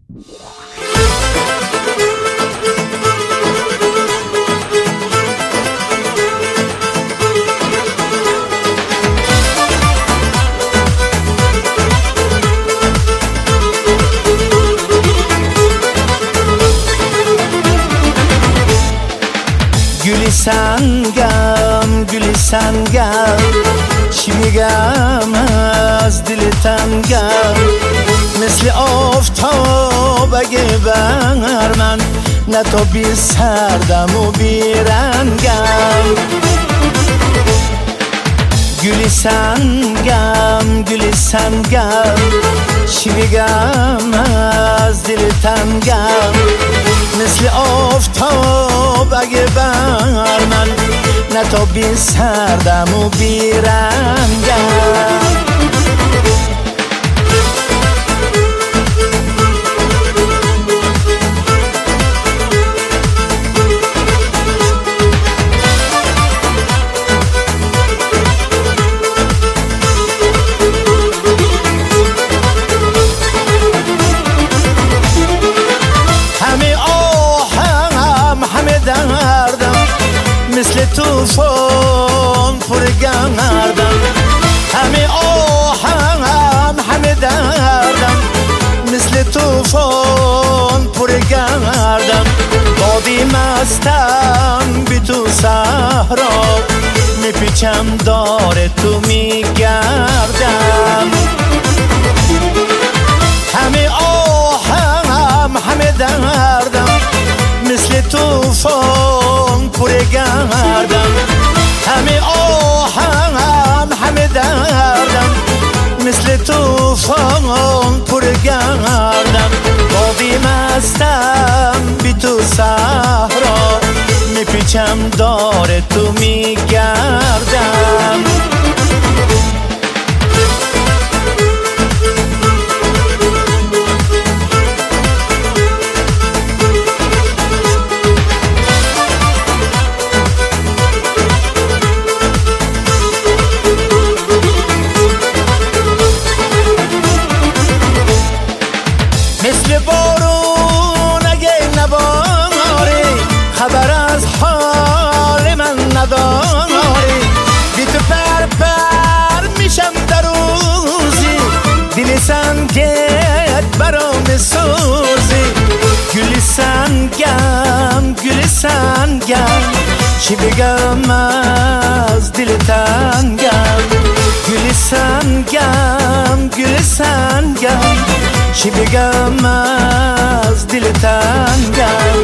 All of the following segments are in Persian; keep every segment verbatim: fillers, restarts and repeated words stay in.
گلیسنگم گلیسنگم چی میگم از دل تنگم مثل آفتاب اگه بر من نه تا بی سردم و بی رنگم گلیسنگم گلیسنگم چی میگم از دل تنگم مثل آفتاب اگه بر من نه تا بی سردم و بی رنگم مثل توفان پر گردم همه آهم همه دردم مثل توفان پر گردم بادی مستم بی تو صحرا میپیچم دار تو میگردم همه آهم همه دردم مثل توفان پر گردم همه آهم همه دردم مثل توفان پر گردم بادی مستم بی تو صحرا میپیچم دار تو میگردم مثل بارون اگه نباری خبر از حال من نداری بی تو پر پر میشم در روزی دل سنگت برام سوزی گلی سنگم گلی سنگم چی بگم از دل تنگم گلی سنگم گلی سنگم چی بگم از دل تنگم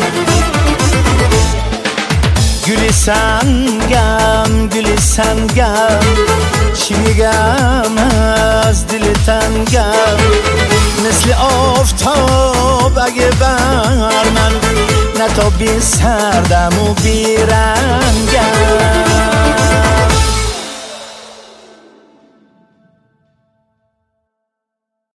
گلی سنگم گلی سنگم چی بگم از دل تنگم مثل آفتاب اگه بر من نه تا بی سردم و بی رنگم